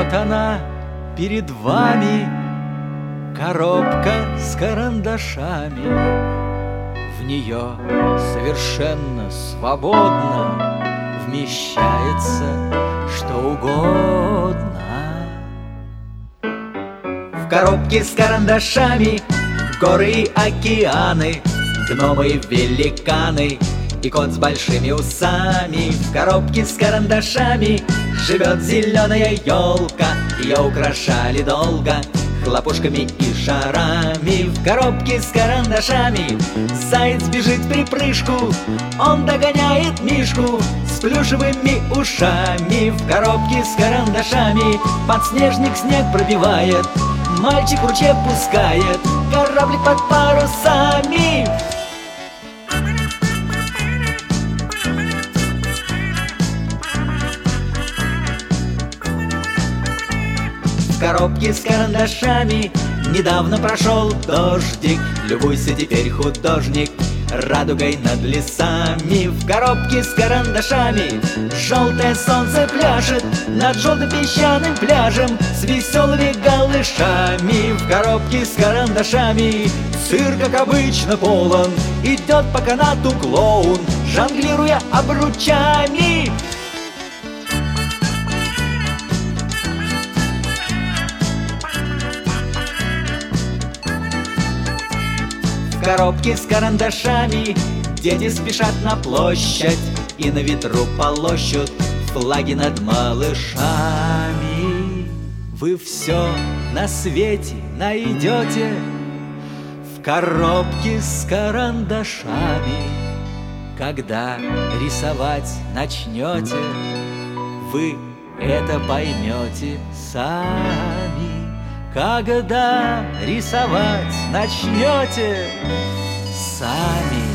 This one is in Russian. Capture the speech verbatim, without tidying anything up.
Вот она перед вами, коробка с карандашами. В нее совершенно свободно вмещается что угодно. В коробке с карандашами горы и океаны, гномы и великаны и кот с большими усами. В коробке с карандашами живет зеленая елка, ее украшали долго хлопушками и шарами. В коробке с карандашами заяц бежит в припрыжку, он догоняет мишку с плюшевыми ушами. В коробке с карандашами подснежник снег пробивает, мальчик в ручье пускает кораблик под парусами. В коробке с карандашами недавно прошел дождик, любуйся теперь, художник, радугой над лесами. В коробке с карандашами желтое солнце пляшет над желтым песчаным пляжем с веселыми голышами. В коробке с карандашами цирк, как обычно, полон, идет по канату клоун, жонглируя обручами. В коробке с карандашами дети спешат на площадь и на ветру полощут флаги над малышами. Вы все на свете найдете в коробке с карандашами. Когда рисовать начнете, вы это поймете сами. Когда рисовать начнете сами.